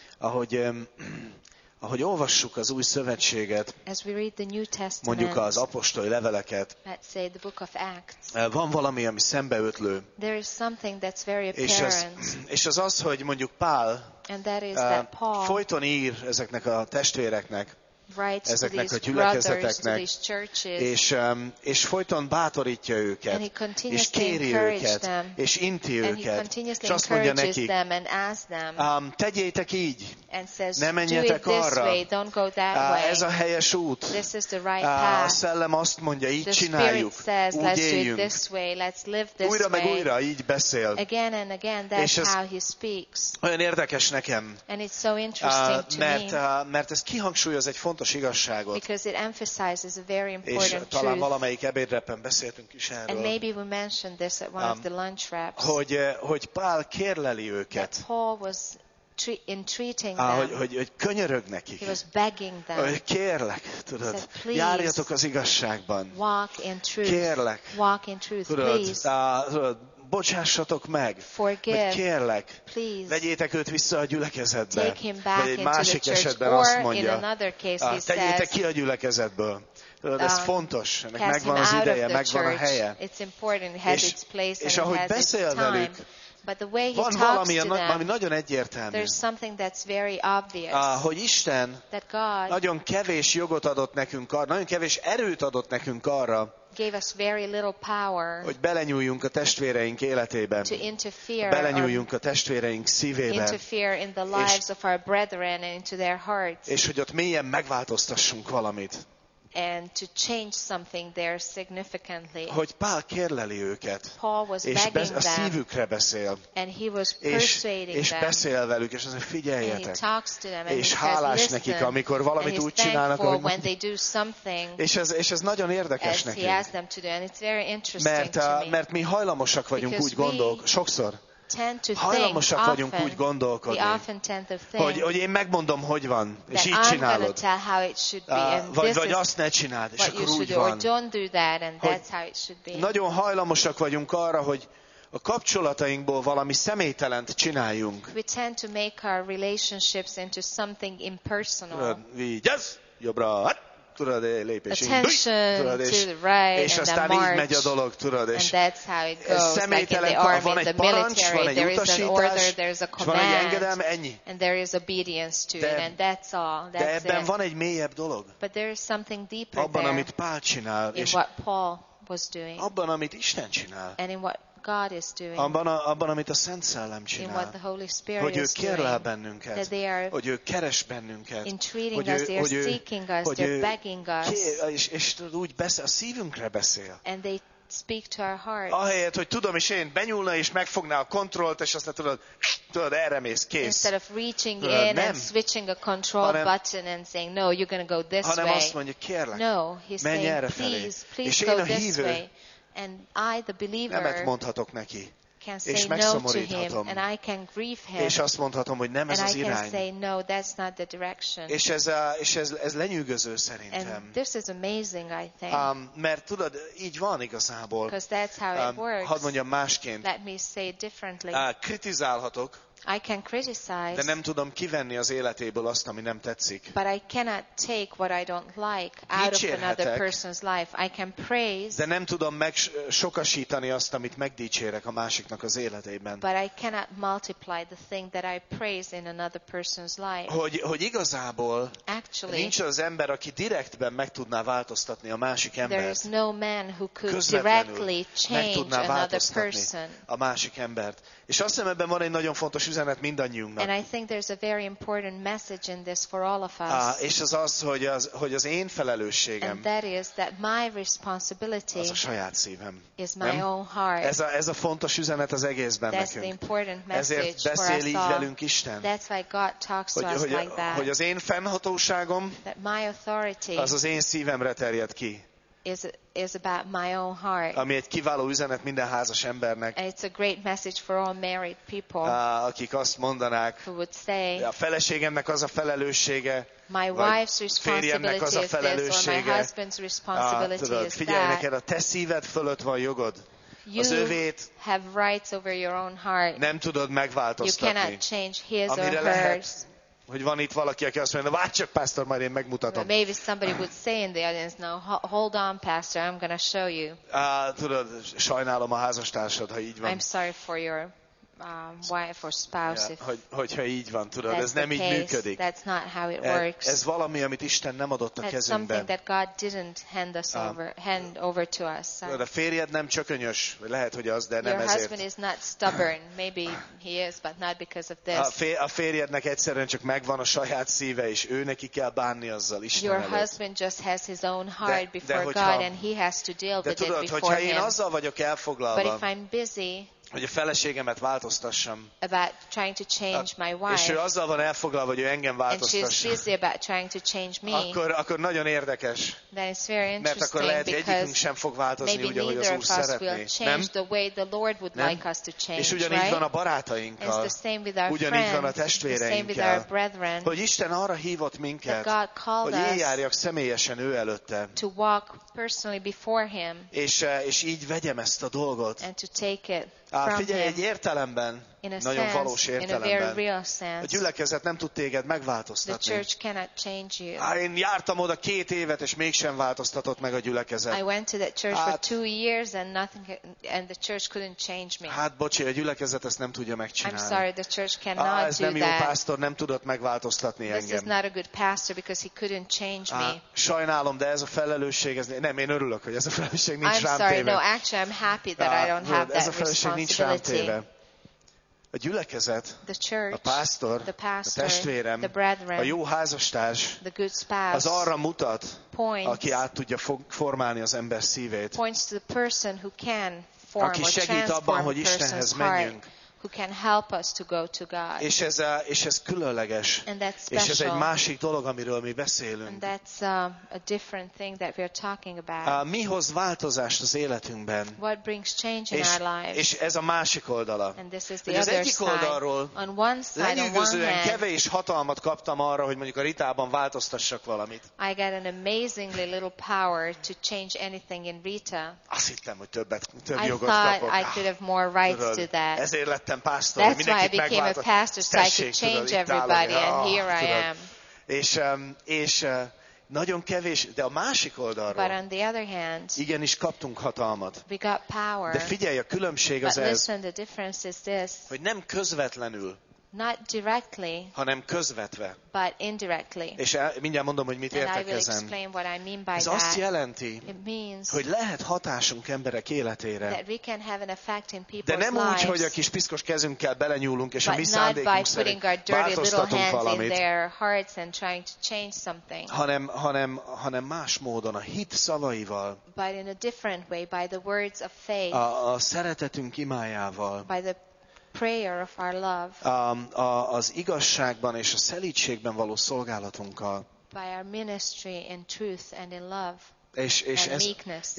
Ahogy olvassuk az új szövetséget, As we read the New Testament, mondjuk az apostoli leveleket, let's say the book of Acts, van valami, ami szembeötlő. there is something that's very És apparent, az, hogy mondjuk Pál and that is that Paul folyton ír ezeknek a testvéreknek, writes to ezeknek a these brothers, to gyülekezeteknek, these churches, és folyton bátorítja and őket, he és continuously kéri encourages őket, them, és inti and he őket, continuously és azt mondja encourages nekik, them and asks them, tegyétek így, and says, ne do it menjetek this arra, way, don't go that way. ez a helyes út. This is the right A path. szellem azt mondja, így The csináljuk, Spirit says, úgy let's do it éljünk. this way, let's live this Újra meg way. újra így beszél. Again and again, És that's ez how he speaks. olyan érdekes nekem, And it's so interesting to me, mert ez kihangsúlyoz egy fontos igazságot, because it emphasizes a very és important talán truth. valamelyik ebédrepen beszéltünk is And erről, maybe we mentioned this at one of the lunch wraps, hogy Pál kérleli that őket, Paul was entreating them. hogy könyörög nekik, He was begging them, hogy kérlek, tudod, said, please, járjatok az igazságban, walk in truth. kérlek, Walk in truth, tudod, please. bocsássatok meg, Forgive, vagy kérlek, please. vegyétek őt vissza a gyülekezetbe, Take him back vagy egy into the másik church. esetben Or azt in mondja, another case he tegyétek says, ki a gyülekezetből. Tudod, ez fontos, ennek cast him megvan az out ideje, of the megvan a church. helye. It's important, it has És- its place és and ahogy it has its beszél time. velük, But the way he Van talks valami, to ami them, nagyon egyértelmű, there's something that's very obvious. hogy Isten That God nagyon kevés jogot adott nekünk arra, nagyon kevés erőt adott nekünk arra, gave us very little power hogy belenyúljunk a testvéreink életében, to interfere belenyúljunk a testvéreink szívébe, interfere in the lives of our brethren and into their hearts. és hogy ott mélyen megváltoztassunk valamit. and to change something there significantly. Hogy Pál kérleli őket, Paul was és begging a them, szívükre beszél, and he was persuading és them, beszél velük, és azt mondja, and he figyeljetek, talks to them, and és he hálás says, nekik, listen, amikor and valamit he's úgy csinálnak, thankful ahogy when they do something és ez nagyon érdekes as neki. he asked them to do, and it's very interesting to me. Mert mi hajlamosak vagyunk Because úgy gondolkodni, sokszor tend to think hajlamosak vagyunk úgy often, gondolkodni, we often tend to think hogy én megmondom, hogy van, és that így I'm going to csinálod. tell how it should be, and this Vagy is azt ne csináld, és what you akkor should úgy do, or van. don't do that, and Hogy that's how it should be. Nagyon hajlamosak vagyunk arra, hogy a kapcsolatainkból valami személytelent csináljunk. We tend to make our relationships into something impersonal. Vigyázz! Jobbra, hát, tudod, lépés. Attention tudod, to the right, és and then aztán így megy a march. dolog, tudod, And és that's how it ez goes. Like in személytelen, the army, van in egy the parancs, van military, egy there is an order, utasítás, there is a és van egy engedelem, command, ennyi. and there is obedience to it, and that's all. De That's ebben it. van egy mélyebb dolog. But there is something deeper Abban, there amit Pál csinál, in és what Paul was doing, abban, amit Isten csinál. and in what God is doing, Abban, amit a Szent Szellem in what the csinál. Holy Spirit Hogy ő is kérlel doing. bennünket, That they are hogy ő keres bennünket, entreating us, they are seeking us, they're begging us, és úgy beszél, a szívünkre beszél. and they speak to our hearts. Ahelyett, hogy tudom, és én benyúlna, és megfogná a kontrollt, és azt tudod, erre mész, kész. Instead of reaching Tudod, in nem. and switching a control Hanem- button and saying, no, you're going to go this Hanem way. azt mondja, kérlek, No, he's menj saying, errefelé. please És go én a this hívő way. And I, the nemet believer, mondhatok neki. can és say no to him, megszomoríthatom. and I can grieve him, És azt mondhatom, hogy nem ez and az I can irány. say, no, that's not the direction. És ez lenyűgöző szerintem. And this is amazing, I think, Mert tudod, így van igazából. because that's how it works. Hadd mondjam másként. Let me say it differently. Kritizálhatok, I can criticize, de nem tudom kivenni az életéből azt, ami nem tetszik. but I cannot take what I don't like out of another Dicsérhetek, person's life. I can praise, de nem tudom megsokasítani azt, amit megdicsérek a másiknak az életében. but I cannot multiply the thing that I praise in another person's life. Hogy igazából Actually, nincs az ember, aki direktben meg tudná változtatni a másik there embert. is no man who could Közvetlenül directly meg change tudná another változtatni person. a másik embert. És azt hiszem, ebben van egy nagyon fontos üzenet mindannyiunknak. And I think there's a very important message in this for all of us. És az, hogy az én felelősségem, And that is that my responsibility az a saját szívem. is my Nem? own heart. Ez a fontos üzenet az egészben That's the nekünk. important message Ezért for beszél us így all. velünk Isten. That's why God talks to us like that. Hogy az én fennhatóságom, That my authority az az én szívemre terjed ki. is about my own heart. Ami egy kiváló üzenet minden házas embernek, And it's a great message for all married people akik azt mondanák, who would say, a feleségemnek az a felelőssége, my vagy wife's férjemnek responsibility az a is this, or my felelőssége. husband's responsibility Tudod, is figyelj that. neked, a te szíved fölött van jogod. Az You övét have rights over your own heart. nem tudod You megváltoztatni. cannot change his or Amire hers. lehet, hogy van itt valaki, aki azt mondja, várj csak, pásztor, majd én megmutatom. Maybe somebody would say in the audience, no, hold on, Pastor, I'm going to show you. Tudod, sajnálom a házastársad, ha így van. I'm sorry for your wife or spouse if Hogyha így van, tudod, that's ez nem the így case. működik. That's not how it works. Ez valami, amit Isten nem adott a That's something kezünkbe. that God didn't hand over to us. Tudod, a férjed nem csökönyös, vagy lehet, hogy az, de nem Your ezért. husband is not stubborn. Maybe he is, but not because of this. A férjednek egyszerűen csak megvan a saját szíve, és ő neki kell bánni azzal Isten Your előtt. husband just has his own heart before God, hogyha- and he has to deal De with it tudod, before hogyha én him. azzal vagyok But elfoglalva, if I'm busy hogy a feleségemet változtassam, about trying to change my és ő wife, azzal van elfoglalva, hogy ő engem and she's változtassa, busy about trying to change me, akkor nagyon érdekes, then it's very mert akkor interesting lehet, hogy egyikünk because sem fog változni maybe úgy, ahogy az neither Úr of us will szeretné. Nem? change the way the Lord would Nem? like us to change, És ugyanígy van a right? It's barátainkkal, the same with our ugyanígy van a friends, the same with our testvéreinkkel, brethren, hogy Isten arra hívott that minket, God called hogy én us járjak személyesen ő előtte, to walk personally before Him és így vegyem ezt a dolgot. and to take it from Figyelj, egy Him értelemben, in a nagyon valós sense, in a very értelemben, real a sense. gyülekezet nem tud téged The megváltoztatni. church cannot change you. Én jártam oda 2 évet, és mégsem változtatott meg a I gyülekezet. went to that church for Hát- 2 years and the church couldn't change me. Hát bocsi, a gyülekezet ezt nem tudja I'm megcsinálni. sorry, the church cannot Ez do nem jó that. pásztor, nem tudott megváltoztatni This is engem. not a good pastor because he couldn't change me. Sajnálom, de ez a felelősség, nem, én örülök, hogy ez a felelősség nincs I'm rám sorry, no, téve. actually I'm happy that I don't have Ez a that felelősség nincs rám responsibility. téve. A gyülekezet, the church, a pásztor, the a pastor, testvérem, the brethren, a jó házastárs, the good spouse, az arra mutat, points, aki át tudja formálni az ember szívét. points to the person who can form Aki or segít abban, transform hogy a Istenhez person's heart, menjünk. who can help us to go to God. És ez különleges. And that's És ez egy special. másik dolog, amiről mi And beszélünk. that's a different thing that we're talking about. Mi hoz változást az életünkben? What brings change in our lives? És ez a másik oldala. And this is Hogy the az other egyik side. oldalról On one side, on one lenyűgözően hand, kevés hatalmat kaptam arra, hogy mondjuk a Ritában változtassak valamit. I got an amazingly little power to change anything in Rita. Azt hittem, hogy több I jogot thought kapok. I could have more rights Tudod, to that. ezért lettem pásztor, hogy That's why I mindenkit became a megváltott. pastor, so I could change everybody, and here I am. És nagyon kevés, de a másik But oldalról on the other hand, igenis kaptunk hatalmat. we got power. De figyelj, a különbség But az ez, listen, the difference is this. hogy nem közvetlenül, Not directly, hanem közvetve. but indirectly. És mindjárt mondom, hogy mit And I értek will ezen. explain what I mean by Ez azt that. jelenti, It means hogy lehet hatásunk emberek életére. that we can have an effect in De people's nem úgy, hogy a lives, kis piszkos kezünkkel belenyúlunk, és a mi but not by szándékunk putting szerint our dirty little változtatunk hands in valamit, their hearts and trying to change something, hanem más módon, a hit szavaival, but in a different way, by the words of faith, a szeretetünk imájával, by the prayer of our love, az igazságban és a szelídségben való szolgálatunkkal. by our ministry in truth and in love. És And meekness,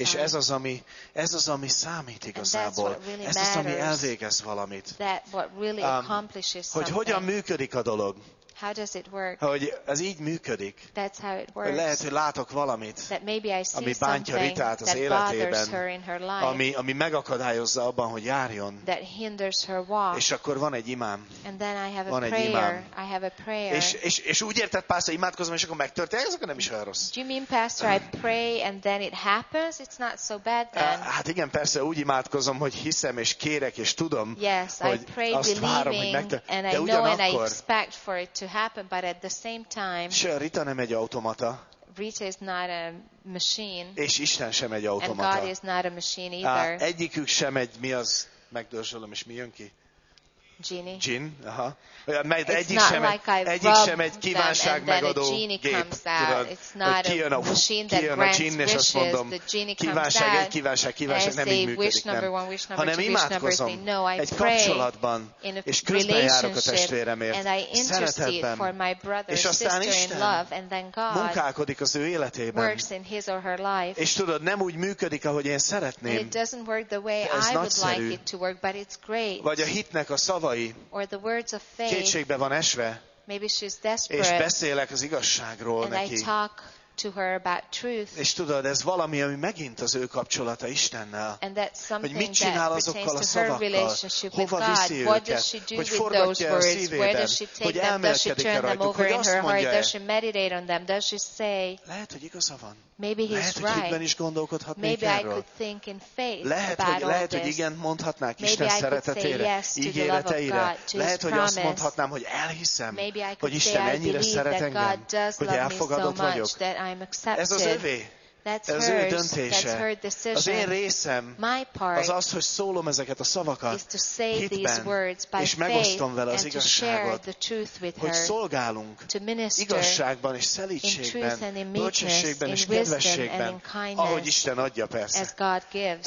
ez az, ami számít igazából. what really Ez az, ami matters. elvégez valamit. That what really accomplishes Hogy hogyan something. működik a dolog. How does it work? Hogy ez így működik. That's how it Hogy lehet, works. hogy látok valamit, That maybe I see ami bántja something Ritát az that bothers életében, her in her life, ami megakadályozza abban, hogy járjon. that hinders her walk. És akkor van egy imám. And then I have a van egy prayer. imám. I have a prayer. És úgy érted, pásztor, imádkozom, és akkor megtörténik, ez akkor nem is olyan rossz. Do you mean, Pastor, I pray and then it happens? It's not so bad then. Hát igen, persze úgy imádkozom, hogy hiszem, és kérek, és tudom, Yes, I hogy pray azt várom, hogy believing, megtörténik. and I De know and I ugyanakkor, expect for it to happen, but at the same time, Rita nem egy automata, Rita is not a machine, és Isten sem egy and automata. God is not a machine either. Egyikük sem egy, mi az, megdörzsölöm, és mi jön ki? Genie. Gin, aha. Mert It's egyik not sem, like I egyik rub sem egy them kívánság and then a megadó genie gép. comes out. Tudod, It's hogy not kijön a machine that kijön a grants gin, és azt wishes. mondom, The genie comes kívánság egy, out. kívánság, And I nem így say működik, wish number nem. one, wish number Hanem two, wish number three. imádkozom No, I egy pray kapcsolatban, in a és közben járok a relationship, testvéremért, and I intercede for szeretetben, my brother, és aztán sister in Isten love, and then God munkálkodik az ő életében. works in his or her life. És tudod, nem úgy működik, ahogy én And szeretném, it doesn't work the way de ez I would nagyszerű. like it to work, but it's great. vagy a hitnek a szavai Or the words of faith, kétségbe van esve, maybe she's és desperate, beszélek az igazságról and I neki. talk to her about truth. És tudod, ez valami, ami megint az ő kapcsolata Istennel. And that's Hogy something mit csinál that azokkal a pertains to her szavakkal, relationship with hova God. viszi What őket, does she do hogy with those forgatja a words? Where szívében, does she hogy take them? Does she elmélkedik-e turn them rajtuk, over hogy in azt her heart? mondja-e, Does she meditate on them? Does she say, lehet, hogy igaza van. maybe Lehet, he's hogy hitben right. is gondolkodhatnék Maybe I erről. could think in faith Lehet, about all hogy this. igent mondhatnák Maybe Isten I could say szeretetére, yes to the love of ígéreteire. God, to Lehet, His hogy azt promise. mondhatnám, hogy elhiszem, Maybe I hogy could Isten say I ennyire believe szeret that God engem, does hogy love me so elfogadott vagyok. much that I'm Ez az accepted. övé. That's Ez az ő hers. That's döntése. her Az én decision. részem My part az az, hogy szólom ezeket a is szavakat to say these hitben, words by és faith megosztom vele az and to share igazságot, the truth with hogy her, szolgálunk to minister igazságban és in truth szelídségben, and in meekness, bölcsességben in és wisdom and kedvességben, in kindness, ahogy Isten adja persze. as God gives.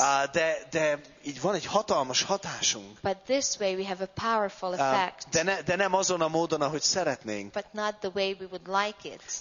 De így van egy hatalmas hatásunk, But this way we have a powerful effect, de nem azon a módon, ahogy szeretnénk. but not the way we would like it.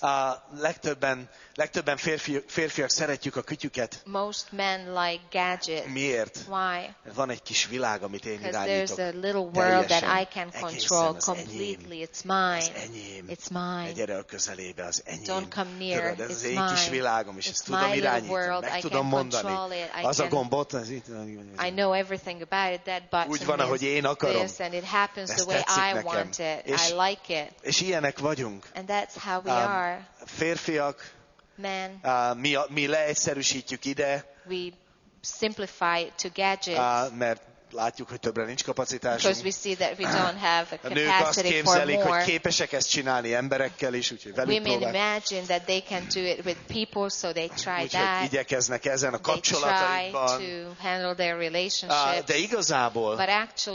Legtöbben férfiak szeretjük a kütyüket. Most men like gadgets. Miért? Why? Van egy kis világ, amit én Because irányítok. there's a little world that I Teljesen, can egészen control az completely. It's Az mine. enyém. It's mine. Ne gyere a közelébe, az enyém. Don't come near. Tudod, ez az It's én kis mine. világom, és ezt It's tudom my little irányítani, world. meg I tudom can mondani. control it. I Az a can. gombot, az itt. I know everything about it. That button Úgy van, ahogy én is akarom. this, and it happens Ez the way tetszik I nekem. want it. És- I like it, És ilyenek vagyunk. and that's how we are. Férfiak, Men, mi leegyszerűsítjük ide, we simplify it to gadgets mert látjuk, hogy többre nincs kapacitásunk. Because we see that we don't have a A nők azt capacity for képzelik, hogy more. képesek ezt csinálni emberekkel is, úgyhogy velük Women próbálják. imagine that they can do it with people, so they try Úgyhogy that. igyekeznek ezen a They try kapcsolataikban. to handle their relationships. De igazából, But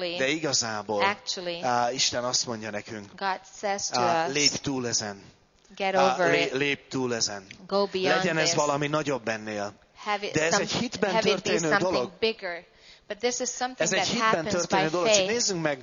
actually, Isten azt mondja nekünk, God says to lépj us, túl ezen. get over it, Lépj túl ezen. go beyond Legyen ez this, valami nagyobb ennél. have it, De ez egy hitben have it be történő something dolog. bigger. But this is something Ez egy that hitben happens by történő dolog. Csak faith. nézzünk meg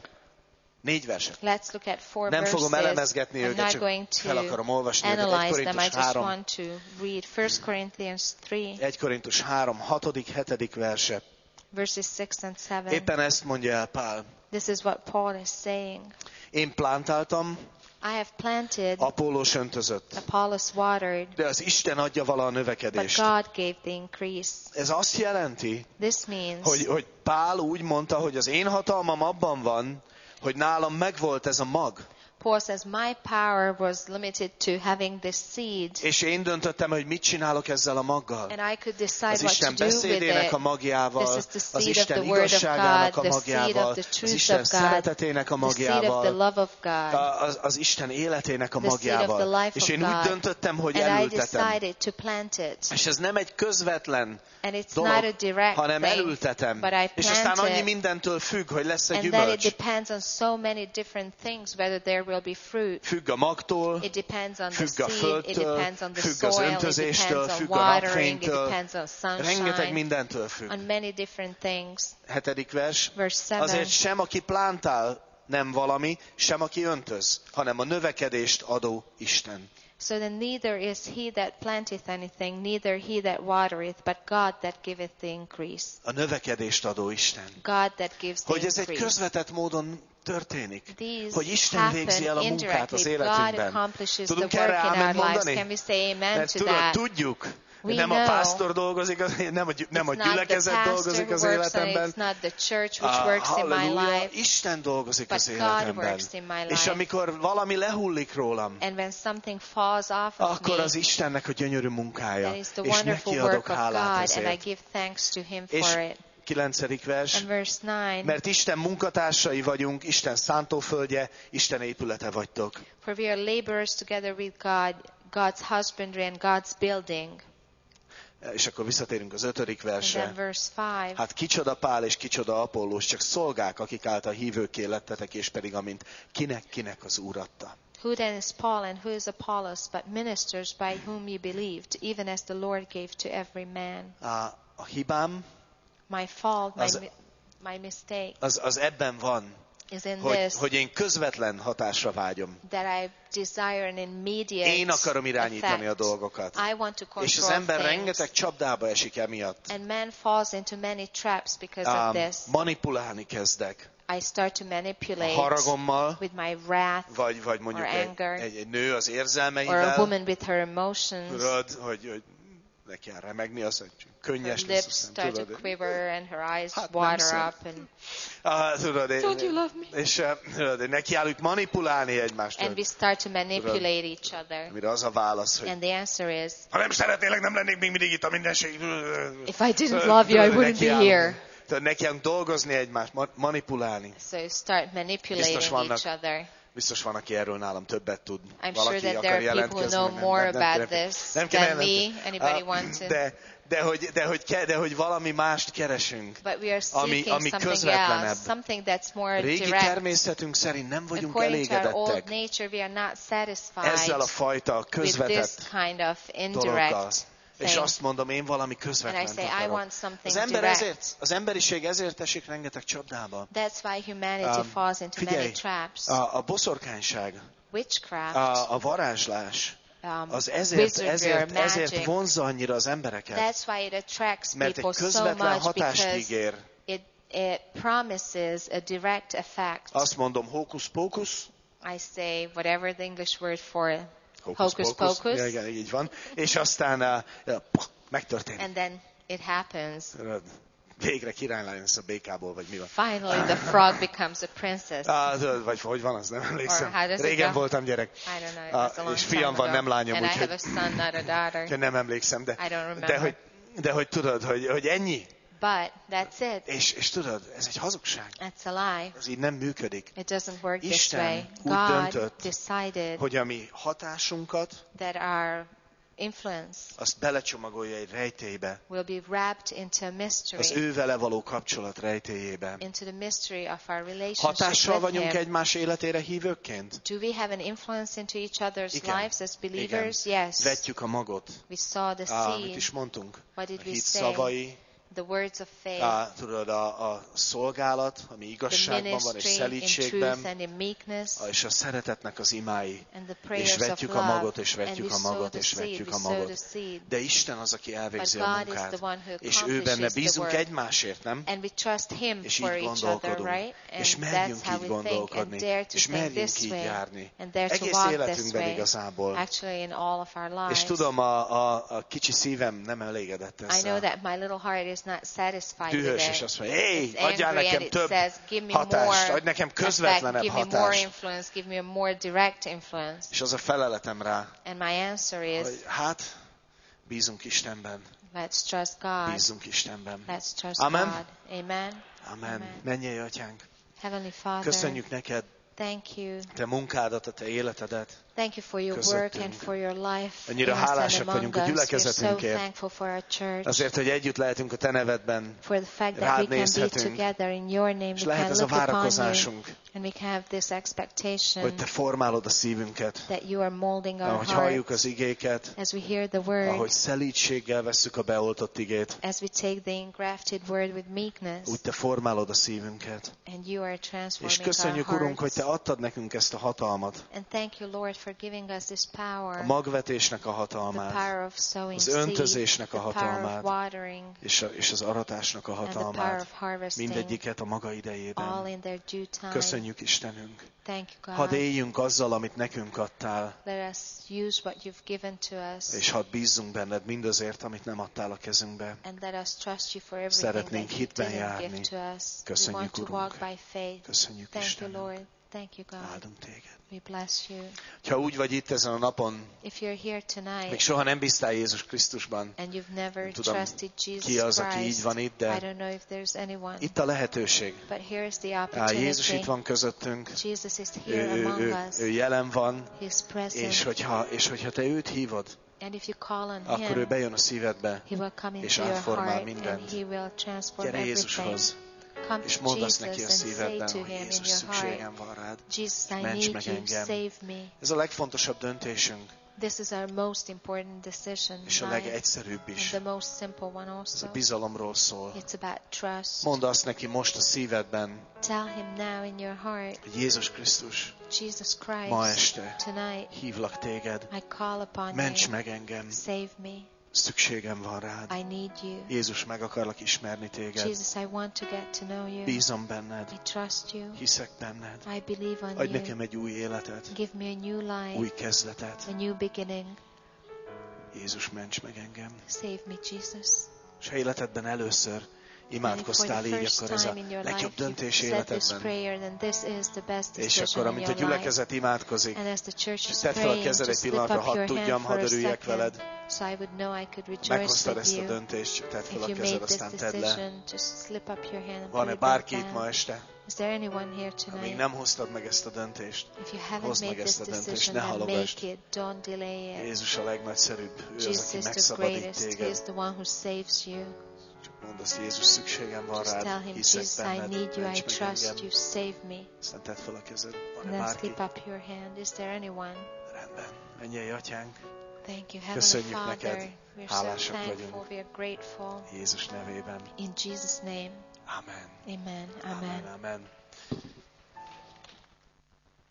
4 verset. Let's look at 4 Nem fogom verses. elemezgetni I'm őket, not csak going fel akarom to olvasni őket. 1 analyze them. I Korintus just 3, want to read 1 Corinthians 3, 1 Korintus 3, 6., 7. verse. verses 6 and 7. Éppen ezt mondja el Pál. This is what Paul is saying. Én plántáltam, I have planted, Apollos öntözött, Apollos watered, de az Isten adja vala a but növekedést. God gave the increase. Ez azt jelenti, This means hogy Pál úgy mondta, hogy az én hatalmam abban van, hogy nálam megvolt ez a mag. Paul says, my power was limited to having this seed, És én döntöttem, hogy mit csinálok ezzel a maggal. and I could decide Az what Isten to do with beszédének it. a magjával, This is the az seed of Isten the word of igazságának God, a the seed magjával, of the az truth Isten of God, szeretetének a the seed of the magjával, love of God, az Isten életének a the seed of the magjával. life És of én úgy God. döntöttem, hogy And I elültetem. decided to plant it. És ez nem egy közvetlen And it's dolog, not a direct hanem thing, elültetem. but I És aztán plant annyi it. mindentől függ, hogy lesz-e And then it gyümölcs. depends on so many different things, whether there will be fruit. Függ a magtól, It depends on the függ a seed, it földtől, depends on the függ az soil, it öntözéstől, depends on függ a watering, it napfénytől. depends on Rengeteg sunshine, mindentől függ. on many different things. 7. vers. Verse 7. Azért sem aki plántál nem valami, sem aki öntöz, hanem a növekedést adó Isten. So then neither is he that planteth anything, neither he that watereth, but God that giveth the increase. A növekedést adó Isten. God that gives the Hogy ez egy increase. közvetett módon történik. These Hogy Isten végzi el a happen munkát az indirectly. God életünkben. accomplishes the Tudunk work erre in our ámen lives. mondani? Can we say amen Mert to tudod, that? tudjuk, We nem a know. pásztor dolgozik, nem a It's gyülekezet not the dolgozik pastor az who works on it, életemben. it's not the church which works in my Halleluja, life, Isten dolgozik but az God életemben. works in my És life. amikor valami lehullik rólam, And when something falls off of akkor me, az Istennek a gyönyörű munkája. then it's the És wonderful neki work adok of hálát God, and I ezért. give thanks to Him És for it. 9. vers. And verse 9, Mert Isten munkatársai vagyunk, Isten szántóföldje, Isten épülete vagytok. for we are laborers together with God, God's husbandry and God's building. És akkor visszatérünk az 5. And then versre. verse 5, Hát kicsoda Pál és kicsoda Apollós, csak szolgák, akik által hívőkké lettetek, és pedig amint kinek az Úr adta. who then is Paul and who is Apollos, but ministers by whom you believed, even as the Lord gave to every man. A hibám My fault, Az- my mistake az ebben van, is in this, hogy én közvetlen hatásra vágyom. that I desire an immediate Én akarom irányítani a effect. dolgokat. I want to És az control ember things. rengeteg csapdába esik emiatt. And man falls into many traps because of this. Manipulálni kezdek. I start to A manipulate haragommal, with my wrath, vagy mondjuk or egy anger, egy nő az or a érzelmeivel. woman with her emotions. Tudod, hogy neki kell remegni, az hogy Her könnyes lesz, lips aztán start to tudod. quiver and her eyes Hát nem water szép. up, Tudod, Don't you love me? és tudod, nekiállunk manipulálni egymást. and we start to manipulate each other. Amire az a válasz, hogy And the answer is, ha nem szeretnélek, nem lennék még mindig itt a mindenség. if I didn't love you, I wouldn't be here. Tudod, nekiállunk dolgozni egymást, manipulálni. So you start manipulating vannak- each other. Biztos van, aki erről nálam többet tud. I'm Valaki sure that akar there are people who jelentkezni, know nem- more nem about kéne- this nem kéne than me. jelentkezni. Anybody want to? De hogy valami mást keresünk. But we are Ami seeking something közvetlenebb. else, something that's more Régi direct. természetünk szerint nem vagyunk According to our old elégedettek nature, we are not satisfied ezzel a fajta with this közvetett kind of dologgal. indirect És thing. azt mondom, én valami And I közvetlent say, I akarok. want something Az emberiség ezért esik rengeteg csapdába. That's why humanity falls into many Figyelj, traps. a boszorkányság, Witchcraft, a varázslás, az wizardry, ezért magic. vonzza annyira az embereket. That's why it attracts Mert egy people so közvetlen much, hatást because ígér. it promises a direct effect. Azt mondom, hókusz-pókusz, I say whatever the English word for hocus pocus, Ja, igen, így van. És aztán megtörténik. and then it happens. Végre királylány lesz a békából, vagy mi van. Finally, the frog becomes a princess. Vagy hogy van, az nem emlékszem. Or how does it Régen go? voltam gyerek. I don't know. It was a long És time fiam van, ago. nem lányom, And I úgyhogy have a son, not a daughter. nem emlékszem. I don't remember. De hogy tudod, hogy ennyi. but. That's it. És tudod, ez egy hazugság. That's a lie. Ez így nem működik. It doesn't work this Isten way. úgy God döntött, decided hogy a mi hatásunkat, that our influence azt belecsomagolja egy rejtélybe, will be wrapped into a mystery, az ő vele való kapcsolat rejtélyébe. into the mystery of our relationship Hatással with vagyunk Him. egymás életére hívőkként? Do we have an influence into each other's Igen. lives as believers? Yes. Vetjük a magot. We saw the Mit seed, is mondtunk? What did A we hit say? szavai, the words of faith, tudod, a szolgálat, ami the igazságban van és ministry in szelídségben, truth and in meekness, és a szeretetnek az imái. and the És prayers of vetjük a love, magot, és and vetjük we a sow magot, the és seed, vetjük we a sow magot. the seed. De Isten az, aki elvégzi But a God is munkát. the one who És ő benne accomplishes the bízunk work. egymásért, nem? And we trust Him És for így each other, gondolkodunk. right? És And merjünk that's how így we think, and gondolkodni. dare to És think merjünk this így way, járni. and dare to Egész walk this életünkben way. igazából. Actually, in all of our lives. És tudom, a kicsi szívem nem elégedett I know ezzel. that my little heart is not satisfied with Dühös, és it. azt mondja, hé, It's adjál angry and nekem it több says, give me hatást, more adj nekem effect, közvetlenebb give me more hatást. influence, give me a more direct influence. És az a feleletem rá, And my answer is, hogy hát, bízunk Istenben, let's trust God. bízunk Istenben. Let's trust Amen. God. Amen. Amen. Amen. Mennyei Atyánk, Heavenly Father, köszönjük neked thank you. te munkádat, a te életedet. Thank you for your work and for your life. Annyira in us and hálásak among vagyunk a us. We're so gyülekezetünkért. thankful for our church. Azért, hogy együtt lehetünk a te nevedben, For the fact that rád we can be nézhetünk, together in your name. és We lehet can ez a look upon you. várakozásunk, And we can have this expectation hogy te formálod a szívünket, that you are molding our ahogy halljuk hearts az igéket, as we hear the word, ahogy szelídséggel vesszük a beoltott igét, as we take the engrafted word with meekness, úgy te formálod a szívünket. and you are És transforming our köszönjük, Urunk, hogy hearts. te adtad nekünk ezt a hatalmat, And thank you, Lord, for giving us this a power, magvetésnek a the hatalmát, power of sowing az seed, öntözésnek a the power of hatalmát, watering, és az aratásnak a and the power hatalmát. of harvesting, Mindegyiket a maga all idejében. in their due time. Köszönjük, Istenünk. Thank you, God. Hadd éljünk azzal, amit nekünk adtál, Let us use what you've given to us, és hadd bízzunk benned mindazért, amit nem adtál a kezünkbe. and let us trust you for everything Szeretnénk that you hitben didn't járni. give to us. We Köszönjük, want to Urunk. walk by faith. Köszönjük, Thank you, Istenünk. Lord. Thank you, God. Áldunk téged. We bless you. Ha úgy vagy itt ezen a napon, If you're here még tonight soha nem bíztál Jézus Krisztusban, and you've never nem tudom, trusted Jesus ki az, aki így Christ, van itt, I de don't know if there's anyone, itt a lehetőség. but here's the Jézus itt opportunity. van közöttünk, Jesus is here among us. ő jelen van, He's present. és hogyha te őt hívod, And if you call on akkor ő him, bejön a szívedbe, he will come és into your átformál heart mindent. and he will transform Gyere everything. Jézushoz, Come és to mondd azt Jesus neki a and say szívedben, to hogy him in Jézus, your heart, szükségem van rád. Jesus, I Ments need meg you, engem. save me. Ez a legfontosabb döntésünk, This is our most important decision és a in life, legegyszerűbb and is. the most simple one Ez also. a bizalomról szól. It's about trust. Mondd azt neki most a szívedben, Tell him now in your heart, hogy Jézus Krisztus, Jesus ma Christ, este tonight hívlak téged, I call upon ments you, meg engem, save me, szükségem van rád. I need you. Jézus, meg akarlak ismerni téged. Jesus, I want to get to know you. Bízom benned, I trust you. hiszek benned. I believe on Adj you. nekem egy új életet, Give me a new life, új kezdetet. a new beginning. Jézus, ments meg engem. Save me, Jesus. És ha életedben először And if imádkoztál for the így, first akkor ez a time in your legjobb life döntés you've said this életedben. prayer, then this is the best És decision akkor, in amint a your life. gyülekezet imádkozik, And as the church is tedd fel a praying, kezed egy just slip pillanatra, up hadd your hand tudjam, for hadd a örüljek second, veled. so I would know I could rejoice Meghoztad with ezt a you. döntést, tedd fel If a you kezed, made this aztán tedd le. decision, just slip up your hand and put Van-e it back bárki itt ma down. este? Is there anyone here Ha még tonight? nem hoztad meg ezt a döntést, If you haven't hozd made meg this ezt a döntést, decision, ne then halogasd. make it. Don't delay it. Jézus a legnagyszerűbb, ő az, Jesus aki is the megszabadít greatest. He téged. is the one who saves you. Csak mondd azt, Jézus, szükségem van Just tell rád, him, hiszek Jesus, I benned, need you, I ments meg trust engem. you, save me. Aztán tedd fel a kezed. And Van-e then bárki? slip up your hand. Is there anyone? Rendben. Mennyei Atyánk, Thank you, Heavenly Köszönjük Father. neked. We're so Hálásak thankful, vagyunk. we are grateful. Jézus nevében. In Jesus' name, Amen. amen, Amen. amen. Amen.